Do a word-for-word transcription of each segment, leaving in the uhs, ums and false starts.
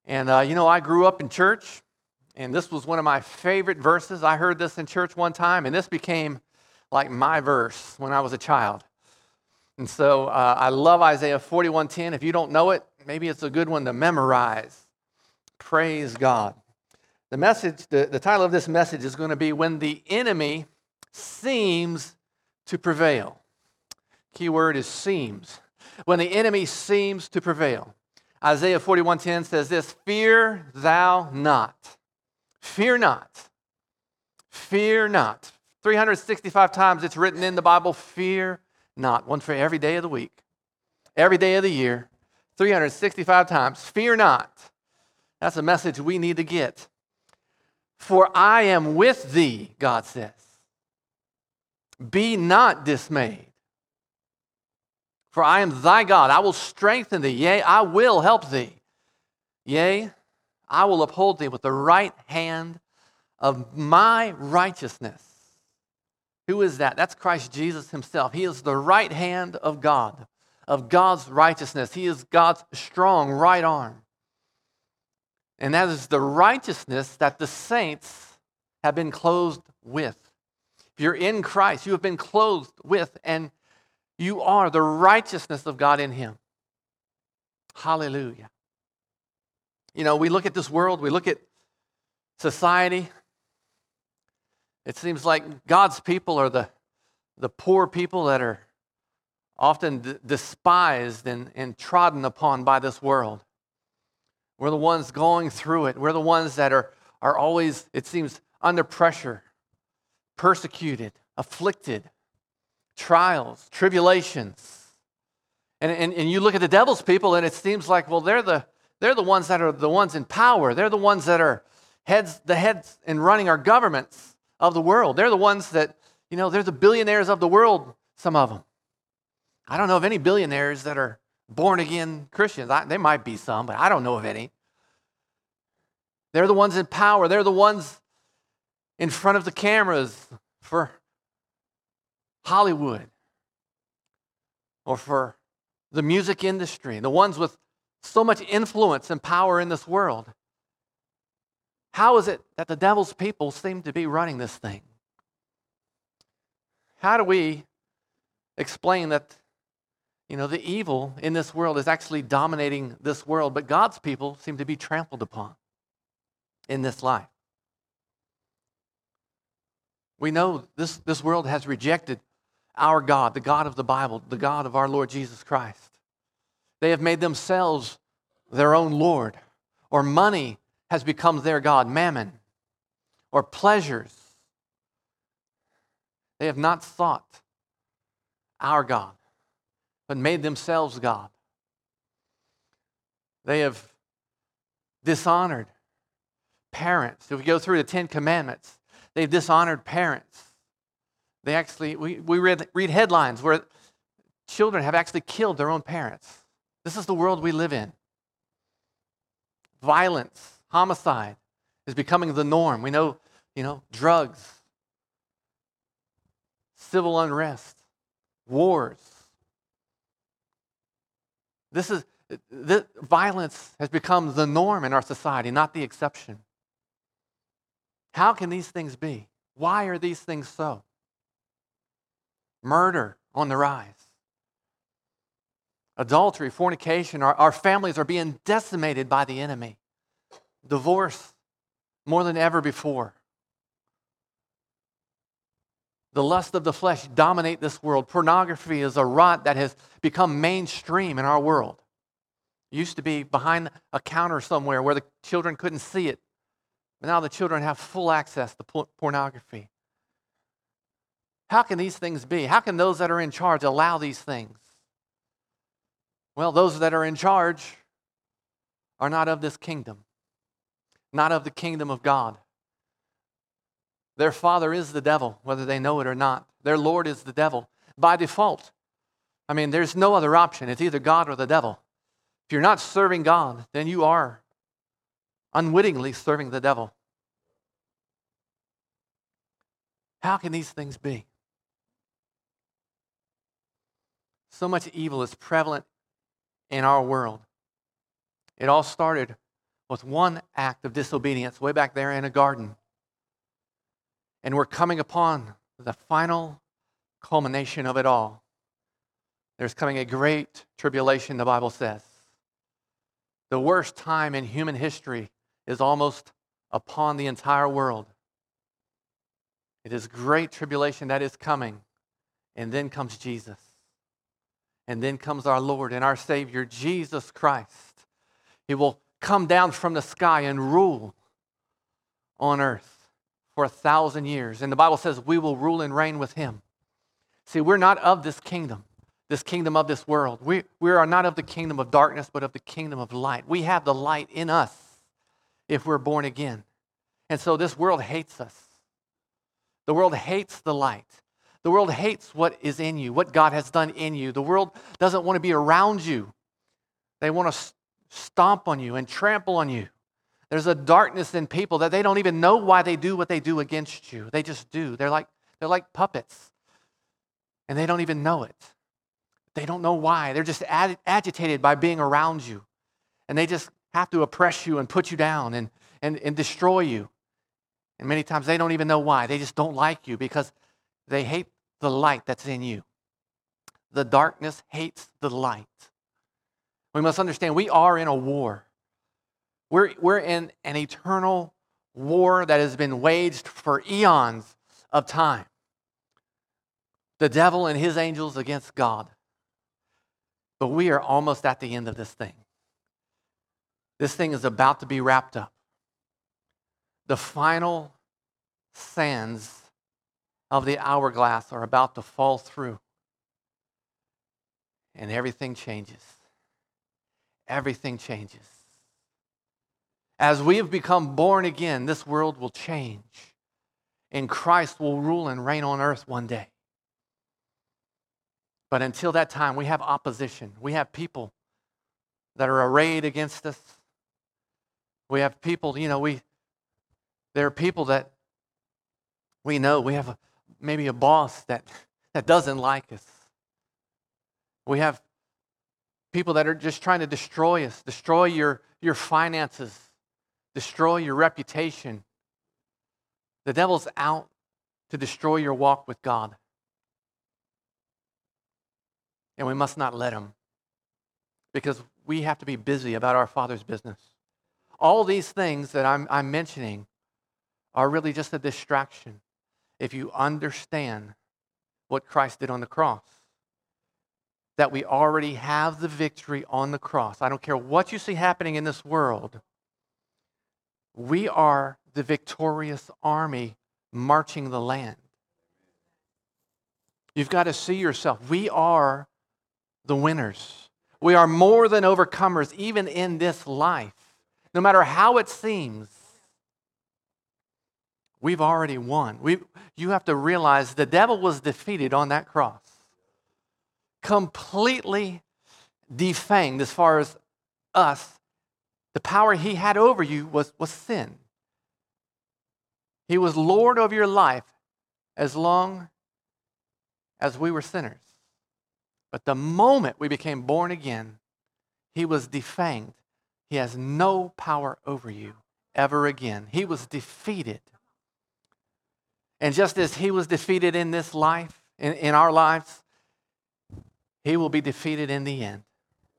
And, uh, you know, I grew up in church, and this was one of my favorite verses. I heard this in church one time, and this became like my verse when I was a child. And so uh, I love Isaiah forty-one ten. If you don't know it, maybe it's a good one to memorize. Praise God. The message, the, the title of this message is going to be When the Enemy Seems to Prevail. Key word is seems. When the enemy seems to prevail. Isaiah forty-one ten says this, "Fear thou not." Fear not. Fear not. three hundred sixty-five times it's written in the Bible, fear not. One for every day of the week, every day of the year, three hundred sixty-five times. Fear not. That's a message we need to get. For I am with thee, God says. Be not dismayed. For I am thy God. I will strengthen thee. Yea, I will help thee. Yea, I will uphold thee with the right hand of my righteousness. Who is that? That's Christ Jesus himself. He is the right hand of God, of God's righteousness. He is God's strong right arm. And that is the righteousness that the saints have been clothed with. If you're in Christ, you have been clothed with, and you are the righteousness of God in him. Hallelujah. You know, we look at this world, we look at society. It seems like God's people are the, the poor people that are often d- despised and, and trodden upon by this world. We're the ones going through it. We're the ones that are, are always, it seems, under pressure, persecuted, afflicted, trials, tribulations. And, and, and you look at the devil's people and it seems like, well, they're the, they're the ones that are the ones in power. They're the ones that are heads, the heads in running our governments of the world. They're the ones that, you know, they're the billionaires of the world, some of them. I don't know of any billionaires that are born-again Christians. I, there might be some, but I don't know of any. They're the ones in power. They're the ones in front of the cameras for Hollywood or for the music industry, the ones with so much influence and power in this world. How is it that the devil's people seem to be running this thing? How do we explain that, you know, the evil in this world is actually dominating this world, but God's people seem to be trampled upon in this life? We know this, this world has rejected our God, the God of the Bible, the God of our Lord Jesus Christ. They have made themselves their own Lord, or money has become their God, mammon, or pleasures. They have not sought our God, but made themselves God. They have dishonored parents. If we go through the Ten Commandments, they've dishonored parents. They actually, we, we read, read headlines where children have actually killed their own parents. This is the world we live in. Violence, homicide is becoming the norm. We know, you know, drugs, civil unrest, wars. This is, this, violence has become the norm in our society, not the exception. How can these things be? Why are these things so? Murder on the rise. Adultery, fornication, our, our families are being decimated by the enemy. Divorce more than ever before. The lust of the flesh dominate this world. Pornography is a rot that has become mainstream in our world. It used to be behind a counter somewhere where the children couldn't see it. But now the children have full access to por- pornography. How can these things be? How can those that are in charge allow these things? Well, those that are in charge are not of this kingdom, not of the kingdom of God. Their father is the devil, whether they know it or not. Their Lord is the devil by default. I mean, there's no other option. It's either God or the devil. If you're not serving God, then you are unwittingly serving the devil. How can these things be? So much evil is prevalent in our world. It all started with one act of disobedience way back there in a garden. And we're coming upon the final culmination of it all. There's coming a great tribulation, the Bible says. The worst time in human history is almost upon the entire world. It is great tribulation that is coming. And then comes Jesus. And then comes our Lord and our Savior, Jesus Christ. He will come down from the sky and rule on earth for a thousand years. And the Bible says we will rule and reign with Him. See, we're not of this kingdom, this kingdom of this world. We, we are not of the kingdom of darkness, but of the kingdom of light. We have the light in us if we're born again. And so this world hates us. The world hates the light. The world hates what is in you, what God has done in you. The world doesn't want to be around you. They want to stomp on you and trample on you. There's a darkness in people that they don't even know why they do what they do against you. They just do. They're like, they're like puppets. And they don't even know it. They don't know why. They're just ag- agitated by being around you. And they just have to oppress you and put you down and, and, and destroy you. And many times they don't even know why. They just don't like you because they hate the light that's in you. The darkness hates the light. We must understand we are in a war. We're, we're in an eternal war that has been waged for eons of time. The devil and his angels against God. But we are almost at the end of this thing. This thing is about to be wrapped up. The final sands of the hourglass are about to fall through. And everything changes. Everything changes. As we have become born again, this world will change. And Christ will rule and reign on earth one day. But until that time, we have opposition. We have people that are arrayed against us. We have people, you know, we there are people that we know. We have a, maybe a boss that, that doesn't like us. We have people that are just trying to destroy us, destroy your, your finances, destroy your reputation. The devil's out to destroy your walk with God. And we must not let him, because we have to be busy about our Father's business. All these things that I'm, I'm mentioning are really just a distraction if you understand what Christ did on the cross. That we already have the victory on the cross. I don't care what you see happening in this world. We are the victorious army marching the land. You've got to see yourself. We are the winners. We are more than overcomers, even in this life. No matter how it seems, we've already won. We, you have to realize the devil was defeated on that cross. Completely defanged as far as us. The power he had over you was, was sin. He was Lord of your life as long as we were sinners. But the moment we became born again, he was defanged. He has no power over you ever again. He was defeated. And just as he was defeated in this life, in, in our lives, he will be defeated in the end.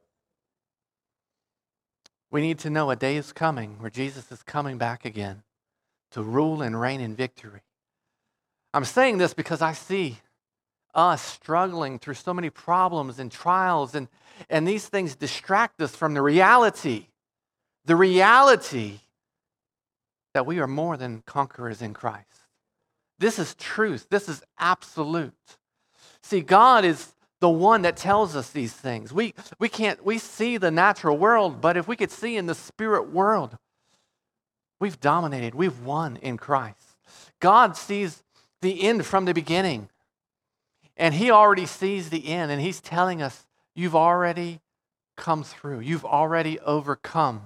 We need to know a day is coming where Jesus is coming back again to rule and reign in victory. I'm saying this because I see us struggling through so many problems and trials, and, and these things distract us from the reality, the reality that we are more than conquerors in Christ. This is truth. This is absolute. See, God is the one that tells us these things. We, we can't, we see the natural world, but if we could see in the spirit world, we've dominated, we've won in Christ. God sees the end from the beginning. And he already sees the end, and he's telling us, you've already come through. You've already overcome.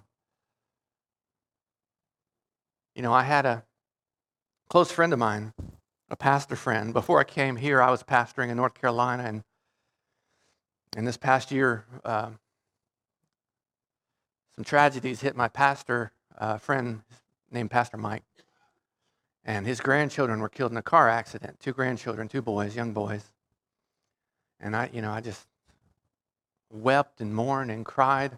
You know, I had a close friend of mine, a pastor friend. Before I came here, I was pastoring in North Carolina, and in this past year, uh, some tragedies hit my pastor uh, friend named Pastor Mike. And his grandchildren were killed in a car accident. Two grandchildren, two boys, young boys. And I, you know, I just wept and mourned and cried,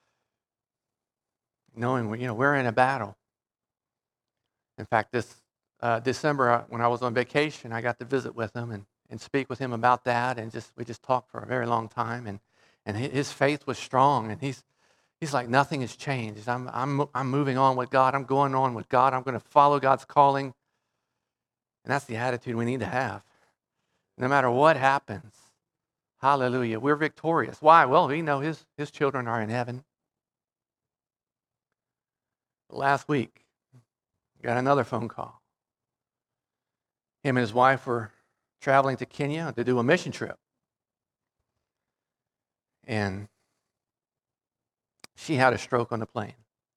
knowing, you know, we're in a battle. In fact, this uh, December, uh, when I was on vacation, I got to visit with him and, and speak with him about that, and just we just talked for a very long time. And and his faith was strong, and he's he's like, nothing has changed. I'm I'm I'm moving on with God. I'm going on with God. I'm going to follow God's calling. And that's the attitude we need to have. No matter what happens, hallelujah, we're victorious. Why? Well, we know his, his children are in heaven. Last week, got another phone call. Him and his wife were traveling to Kenya to do a mission trip. And she had a stroke on the plane.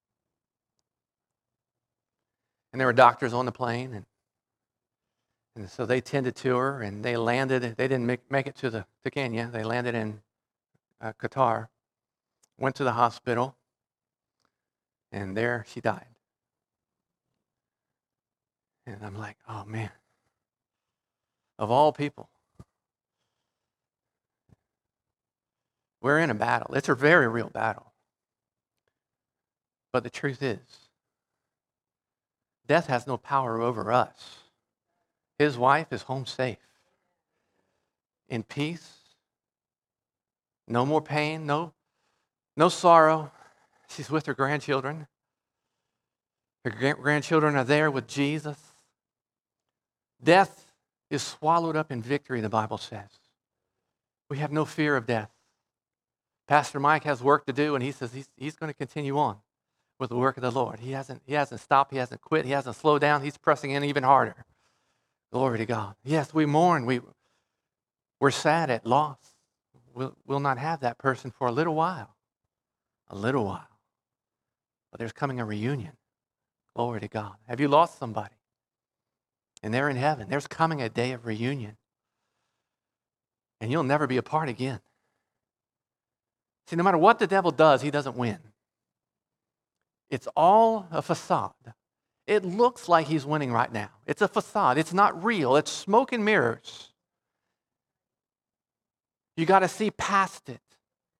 And there were doctors on the plane, and And so they tended to her, and they landed. They didn't make, make it to the to Kenya. They landed in uh, Qatar, went to the hospital, and there she died. And I'm like, oh man, of all people, we're in a battle. It's a very real battle. But the truth is, death has no power over us. His wife is home safe, in peace, no more pain, no, no sorrow. She's with her grandchildren. Her grandchildren are there with Jesus. Death is swallowed up in victory, the Bible says. We have no fear of death. Pastor Mike has work to do, and he says he's, he's going to continue on with the work of the Lord. He hasn't, he hasn't stopped. He hasn't quit. He hasn't slowed down. He's pressing in even harder. Glory to God. Yes, we mourn. We, we're sad at loss. We'll, we'll not have that person for a little while. A little while. But there's coming a reunion. Glory to God. Have you lost somebody? And they're in heaven. There's coming a day of reunion. And you'll never be apart again. See, no matter what the devil does, he doesn't win. It's all a facade. It looks like he's winning right now. It's a facade. It's not real. It's smoke and mirrors. You got to see past it.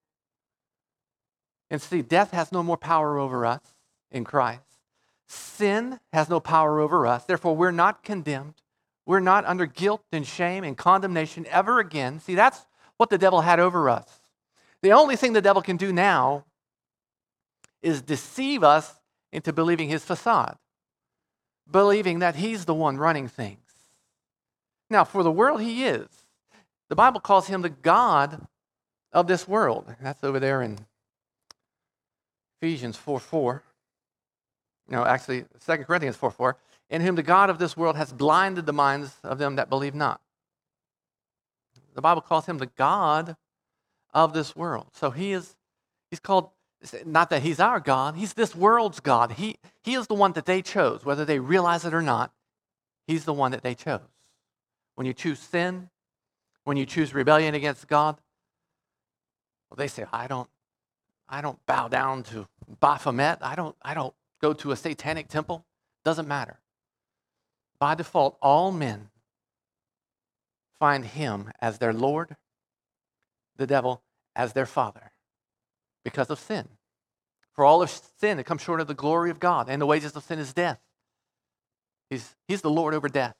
And see, death has no more power over us in Christ. Sin has no power over us. Therefore, we're not condemned. We're not under guilt and shame and condemnation ever again. See, that's what the devil had over us. The only thing the devil can do now is deceive us into believing his facade, believing that he's the one running things. Now, for the world, he is. The Bible calls him the God of this world. That's over there in Ephesians four four. No, actually, Second Corinthians four four. In whom the God of this world has blinded the minds of them that believe not. The Bible calls him the God of this world. So he is, he's called, not that he's our God, he's this world's God. He, he is the one that they chose, whether they realize it or not. He's the one that they chose. When you choose sin, when you choose rebellion against God, well, they say, I don't, I don't bow down to Baphomet. I don't, I don't go to a satanic temple. Doesn't matter. By default, all men find him as their Lord, the devil as their father, because of sin. For all of sin, it comes short of the glory of God, and the wages of sin is death. He's, he's the Lord over death.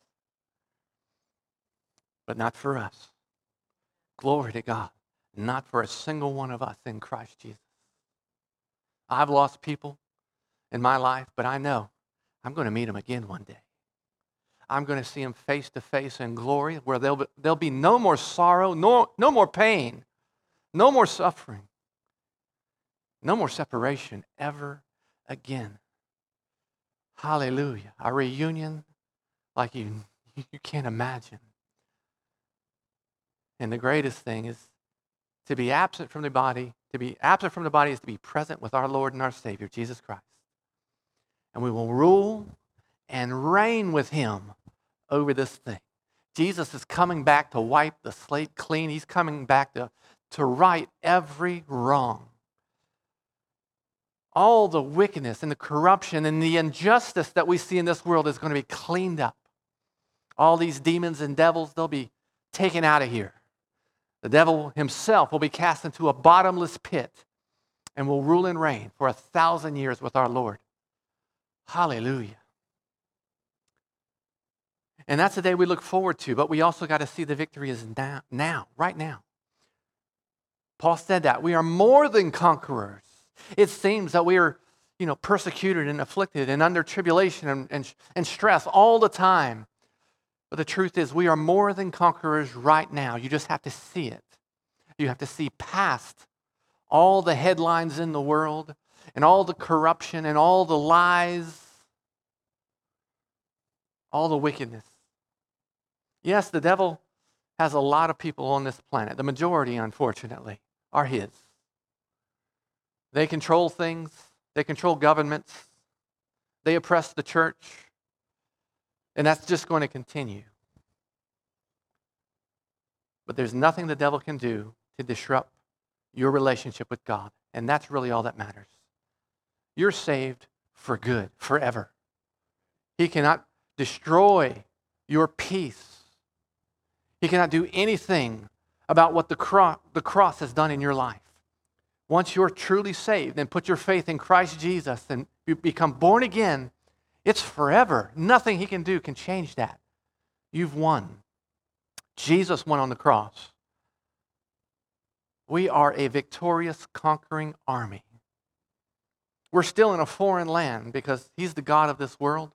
But not for us. Glory to God. Not for a single one of us in Christ Jesus. I've lost people in my life, but I know I'm going to meet them again one day. I'm going to see them face to face in glory, where there'll be, there'll be no more sorrow, no, no more pain, no more suffering, no more separation ever again. Hallelujah. A reunion like you, you can't imagine. And the greatest thing is to be absent from the body. To be absent from the body is to be present with our Lord and our Savior, Jesus Christ. And we will rule and reign with him over this thing. Jesus is coming back to wipe the slate clean. He's coming back to, to right every wrong. all the wickedness and the corruption and the injustice that we see in this world is going to be cleaned up. All these demons and devils, they'll be taken out of here. The devil himself will be cast into a bottomless pit and will rule and reign for a thousand years with our Lord. Hallelujah. And that's the day we look forward to, but we also got to see the victory is now, now, right now. Paul said that. We are more than conquerors. It seems that we are, you know, persecuted and afflicted and under tribulation and, and, and stress all the time. But the truth is we are more than conquerors right now. You just have to see it. You have to see past all the headlines in the world and all the corruption and all the lies, all the wickedness. Yes, the devil has a lot of people on this planet. The majority, unfortunately, are his. They control things. They control governments. They oppress the church. And that's just going to continue. But there's nothing the devil can do to disrupt your relationship with God. And that's really all that matters. You're saved for good, forever. He cannot destroy your peace. He cannot do anything about what the cross, the cross has done in your life. Once you're truly saved and put your faith in Christ Jesus and you become born again, it's forever. Nothing he can do can change that. You've won. Jesus won on the cross. We are a victorious, conquering army. We're still in a foreign land because he's the God of this world.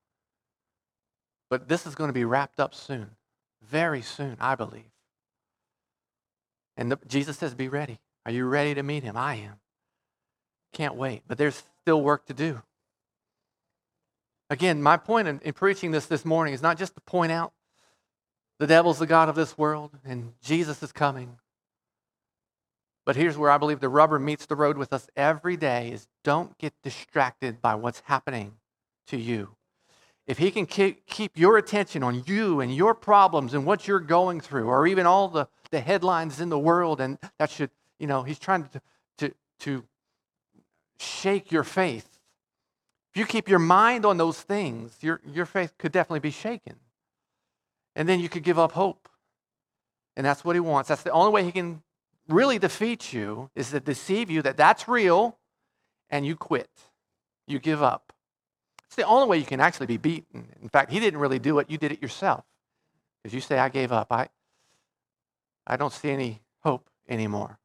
But this is going to be wrapped up soon. Very soon, I believe. And the, Jesus says, be ready. Are you ready to meet him? I am. Can't wait. But there's still work to do. Again, my point in, in preaching this this morning is not just to point out the devil's the God of this world and Jesus is coming. But here's where I believe the rubber meets the road with us every day is don't get distracted by what's happening to you. If he can keep, keep your attention on you and your problems and what you're going through, or even all the, the headlines in the world, and that should, you know, he's trying to, to, to shake your faith. If you keep your mind on those things, your, your faith could definitely be shaken. And then you could give up hope. And that's what he wants. That's the only way he can really defeat you is to deceive you that that's real and you quit. You give up. It's the only way you can actually be beaten. In fact, he didn't really do it. You did it yourself. Because you say, I gave up. I, I don't see any hope anymore.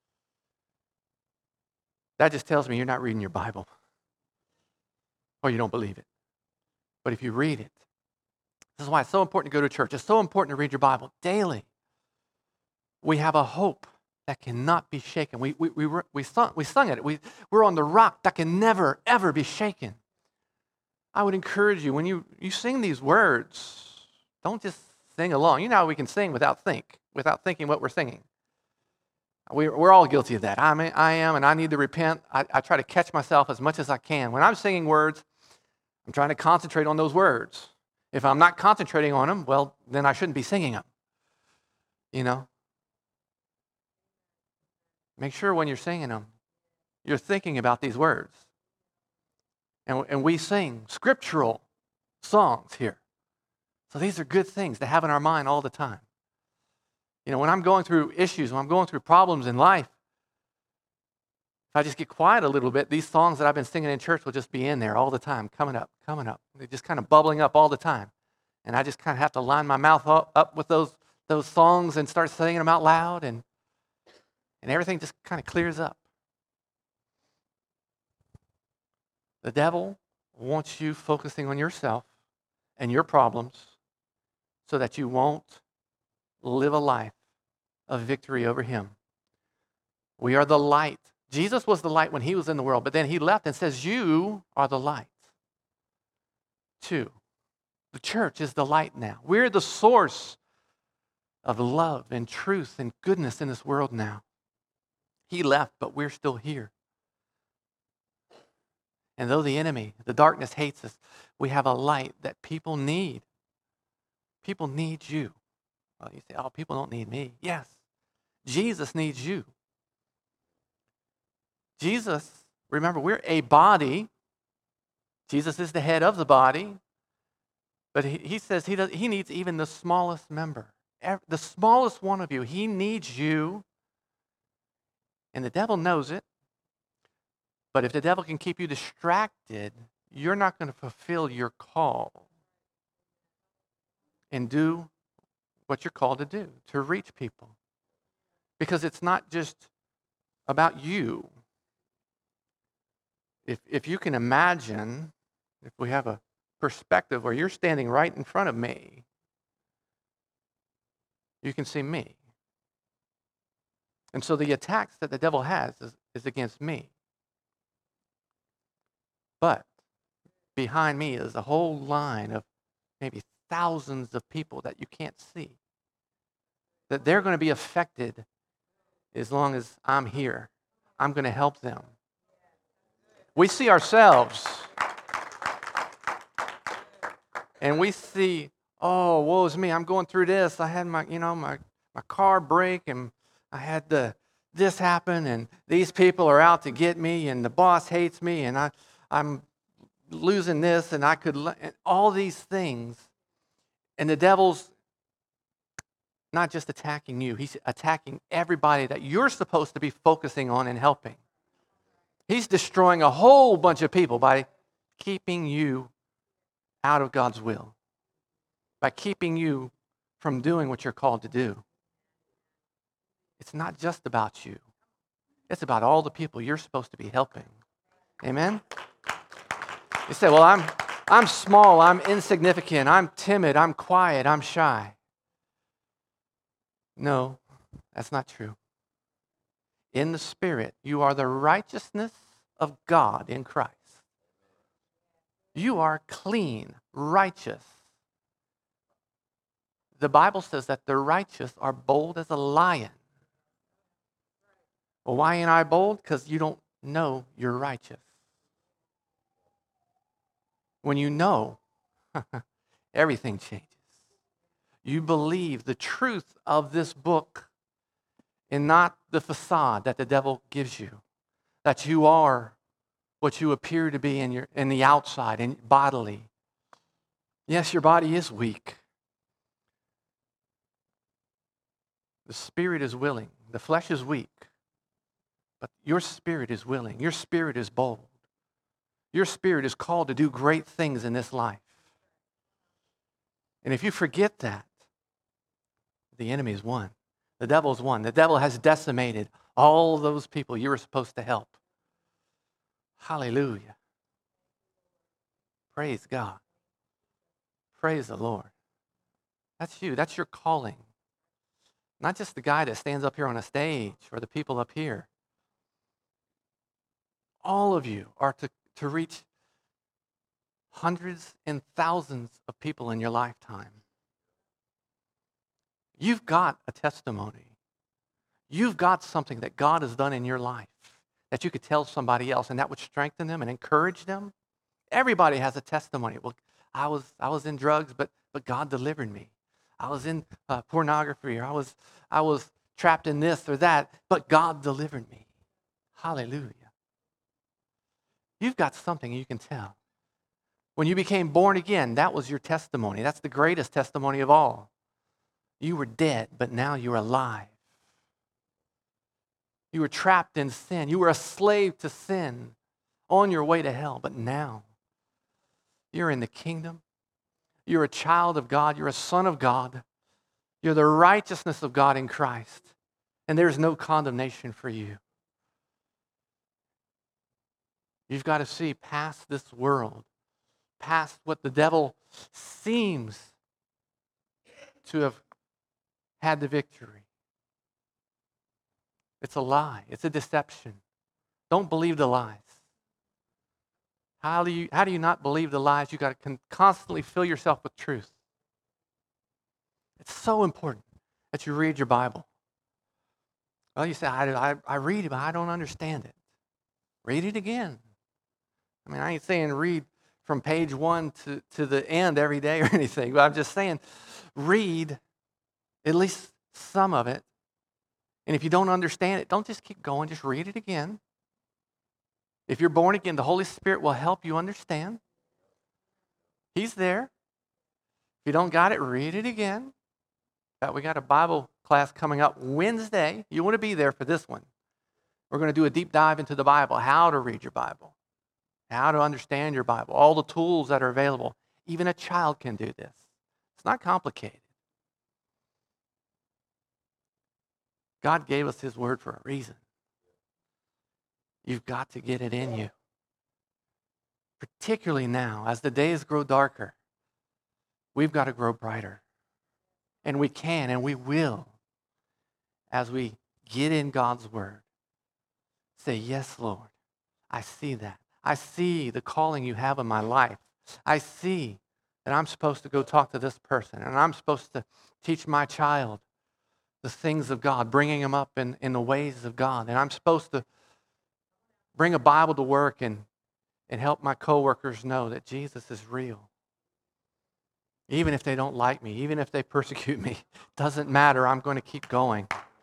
That just tells me you're not reading your Bible. Or you don't believe it. But if you read it, this is why it's so important to go to church. It's so important to read your Bible daily. We have a hope that cannot be shaken. We, we, we, we, sung, we sung it. We, we're on the rock that can never, ever be shaken. I would encourage you, when you, you sing these words, don't just sing along. You know how we can sing without think, without thinking what we're singing. We, we're all guilty of that. I mean, I am, and I need to repent. I, I try to catch myself as much as I can. When I'm singing words, I'm trying to concentrate on those words. If I'm not concentrating on them, well, then I shouldn't be singing them. You know? Make sure when you're singing them, you're thinking about these words. And, and we sing scriptural songs here. So these are good things to have in our mind all the time. You know, when I'm going through issues, when I'm going through problems in life, if I just get quiet a little bit, these songs that I've been singing in church will just be in there all the time, coming up, coming up. They're just kind of bubbling up all the time. And I just kind of have to line my mouth up, up with those, those songs and start singing them out loud, and, and everything just kind of clears up. The devil wants you focusing on yourself and your problems so that you won't live a life of victory over him. We are the light. Jesus was the light when he was in the world, but then he left and says, you are the light. Two, the church is the light now. We're the source of love and truth and goodness in this world now. He left, but we're still here. And though the enemy, the darkness hates us, we have a light that people need. People need you. Well, you say, oh, people don't need me. Yes, Jesus needs you. Jesus Remember, we're a body. Jesus is the head of the body. But he, he says he, does, he needs even the smallest member. The smallest one of you. He needs you. And the devil knows it. But if the devil can keep you distracted, you're not going to fulfill your call and do what you're called to do, to reach people. Because it's not just about you. If, if you can imagine, if we have a perspective where you're standing right in front of me, you can see me. And so the attacks that the devil has is, is against me. But behind me is a whole line of maybe thousands of people that you can't see. That they're going to be affected as long as I'm here. I'm going to help them. We see ourselves and we see, oh, woe is me. I'm going through this. I had my, you know, my, my car break and I had the this happen and these people are out to get me and the boss hates me and I, I'm losing this and I could, and all these things. And the devil's not just attacking you. He's attacking everybody that you're supposed to be focusing on and helping. He's destroying a whole bunch of people by keeping you out of God's will, by keeping you from doing what you're called to do. It's not just about you. It's about all the people you're supposed to be helping. Amen? You say, well, I'm, I'm small, I'm insignificant, I'm timid, I'm quiet, I'm shy. No, that's not true. In the Spirit, you are the righteousness of God in Christ. You are clean, righteous. The Bible says that the righteous are bold as a lion. Well, why ain't I bold? Because you don't know you're righteous. When you know, everything changes. You believe the truth of this book and not the facade that the devil gives you. That you are what you appear to be in your in the outside and bodily. Yes, your body is weak. The spirit is willing. The flesh is weak. But your spirit is willing. Your spirit is bold. Your spirit is called to do great things in this life. And if you forget that, the enemy is won. The devil's won. The devil has decimated all those people you were supposed to help. Hallelujah. Praise God. Praise the Lord. That's you. That's your calling. Not just the guy that stands up here on a stage or the people up here. All of you are to, to reach hundreds and thousands of people in your lifetime. You've got a testimony. You've got something that God has done in your life that you could tell somebody else, and that would strengthen them and encourage them. Everybody has a testimony. Well, I was I was in drugs, but but God delivered me. I was in uh, pornography, or I was I was trapped in this or that, but God delivered me. Hallelujah. You've got something you can tell. When you became born again, that was your testimony. That's the greatest testimony of all. You were dead, but now you're alive. You were trapped in sin. You were a slave to sin on your way to hell, but now you're in the kingdom. You're a child of God. You're a son of God. You're the righteousness of God in Christ, and there's no condemnation for you. You've got to see past this world, past what the devil seems to have had the victory. It's a lie. It's a deception. Don't believe the lies. How do you, how do you not believe the lies? You've got to constantly fill yourself with truth. It's so important that you read your Bible. Well, you say, I, I, I read it, but I don't understand it. Read it again. I mean, I ain't saying read from page one to, to the end every day or anything, but I'm just saying read at least some of it. And if you don't understand it, don't just keep going. Just read it again. If you're born again, the Holy Spirit will help you understand. He's there. If you don't got it, read it again. In fact, we got a Bible class coming up Wednesday. You want to be there for this one. We're going to do a deep dive into the Bible, how to read your Bible, how to understand your Bible, all the tools that are available. Even a child can do this. It's not complicated. God gave us His word for a reason. You've got to get it in you. Particularly now, as the days grow darker, we've got to grow brighter. And we can and we will as we get in God's word. Say, yes, Lord, I see that. I see the calling you have in my life. I see that I'm supposed to go talk to this person, and I'm supposed to teach my child the things of God, bringing them up in, in the ways of God. And I'm supposed to bring a Bible to work and, and help my coworkers know that Jesus is real. Even if they don't like me, even if they persecute me, doesn't matter. I'm going to keep going.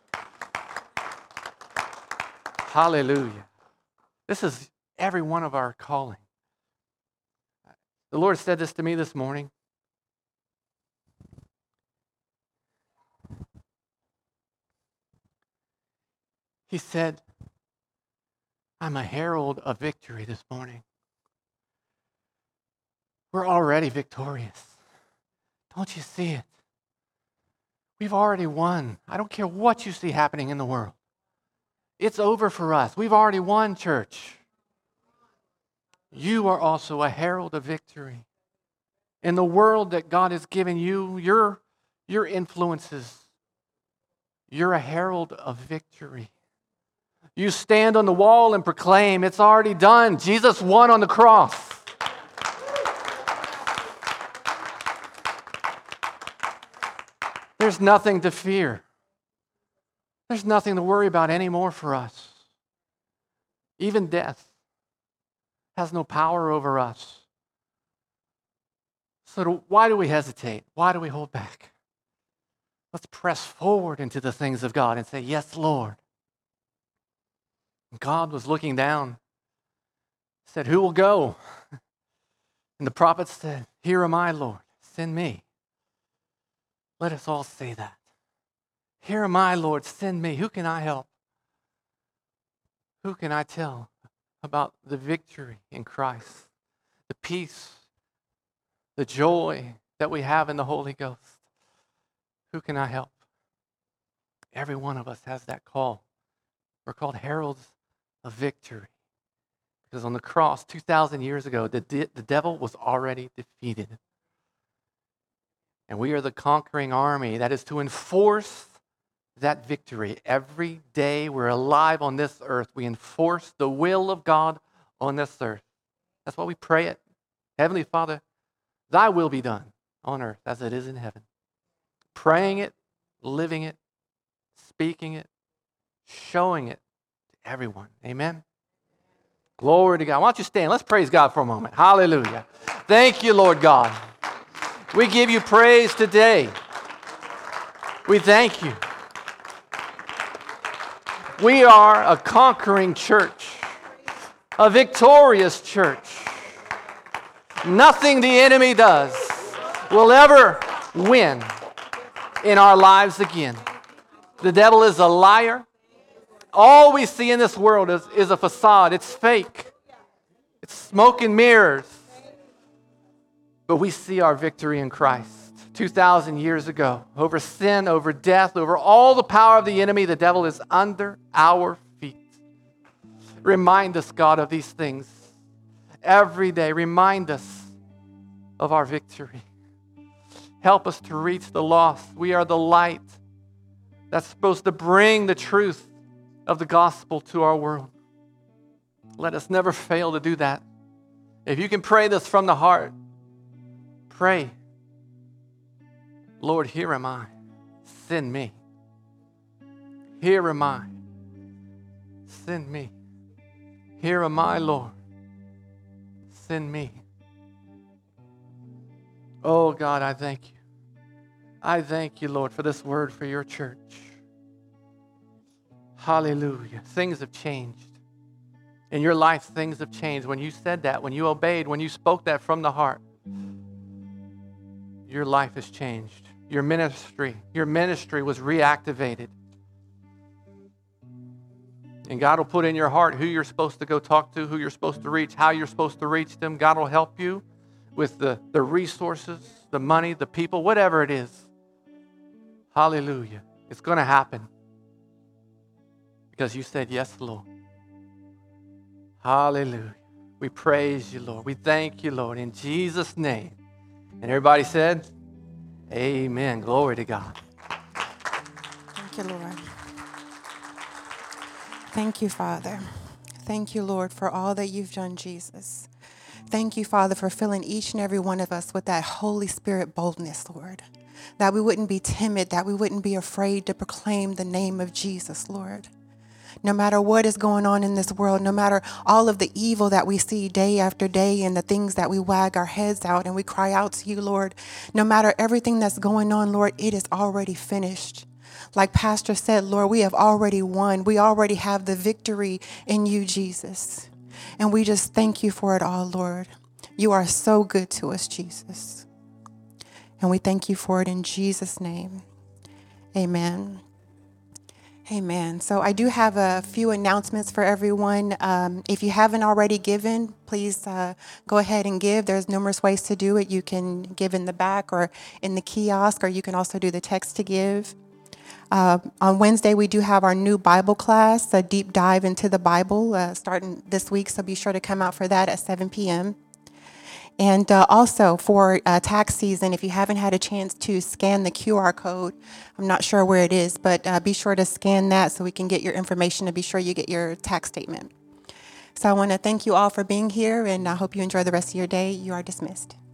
Hallelujah. This is every one of our calling. The Lord said this to me this morning. He said, I'm a herald of victory this morning. We're already victorious. Don't you see it? We've already won. I don't care what you see happening in the world. It's over for us. We've already won, church. You are also a herald of victory. In the world that God has given you, your, your influences, you're a herald of victory. You stand on the wall and proclaim, it's already done. Jesus won on the cross. There's nothing to fear. There's nothing to worry about anymore for us. Even death has no power over us. So why do we hesitate? Why do we hold back? Let's press forward into the things of God and say, yes, Lord. God was looking down, said, who will go? And the prophets said, here am I, Lord, send me. Let us all say that. Here am I, Lord, send me. Who can I help? Who can I tell about the victory in Christ, the peace, the joy that we have in the Holy Ghost? Who can I help? Every one of us has that call. We're called heralds of victory. Because on the cross two thousand years ago, the, de- the devil was already defeated. And we are the conquering army that is to enforce that victory. Every day we're alive on this earth, we enforce the will of God on this earth. That's why we pray it. Heavenly Father, thy will be done on earth as it is in heaven. Praying it, living it, speaking it, showing it to everyone. Amen. Glory to God. Why don't you stand? Let's praise God for a moment. Hallelujah. Thank you, Lord God. We give you praise today. We thank you. We are a conquering church, a victorious church. Nothing the enemy does will ever win in our lives again. The devil is a liar. All we see in this world is, is a facade. It's fake. It's smoke and mirrors. But we see our victory in Christ. two thousand years ago, over sin, over death, over all the power of the enemy, the devil is under our feet. Remind us, God, of these things every day. Remind us of our victory. Help us to reach the lost. We are the light that's supposed to bring the truth of the gospel to our world. Let us never fail to do that. If you can pray this from the heart, pray, Lord, here am I. Send me. Here am I. Send me. Here am I, Lord. Send me. Oh, God, I thank you. I thank you, Lord, for this word for your church. Hallelujah. Things have changed. In your life, things have changed. When you said that, when you obeyed, when you spoke that from the heart, your life has changed. Your ministry, your ministry was reactivated. And God will put in your heart who you're supposed to go talk to, who you're supposed to reach, how you're supposed to reach them. God will help you with the, the resources, the money, the people, whatever it is. Hallelujah. It's going to happen because you said yes, Lord. Hallelujah. We praise you, Lord. We thank you, Lord, in Jesus' name. And everybody said, amen. Glory to God. Thank you, Lord. Thank you, Father. Thank you, Lord, for all that you've done, Jesus. Thank you, Father, for filling each and every one of us with that Holy Spirit boldness, Lord. That we wouldn't be timid, that we wouldn't be afraid to proclaim the name of Jesus, Lord. No matter what is going on in this world, no matter all of the evil that we see day after day and the things that we wag our heads out and we cry out to you, Lord, no matter everything that's going on, Lord, it is already finished. Like Pastor said, Lord, we have already won. We already have the victory in you, Jesus. And we just thank you for it all, Lord. You are so good to us, Jesus. And we thank you for it in Jesus' name. Amen. Amen. So I do have a few announcements for everyone. Um, if you haven't already given, please uh, go ahead and give. There's numerous ways to do it. You can give in the back or in the kiosk, or you can also do the text to give. Uh, on Wednesday, we do have our new Bible class, a deep dive into the Bible, uh, starting this week. So be sure to come out for that at seven p.m. And uh, also for uh, tax season, if you haven't had a chance to scan the Q R code, I'm not sure where it is, but uh, be sure to scan that so we can get your information and be sure you get your tax statement. So I want to thank you all for being here, and I hope you enjoy the rest of your day. You are dismissed.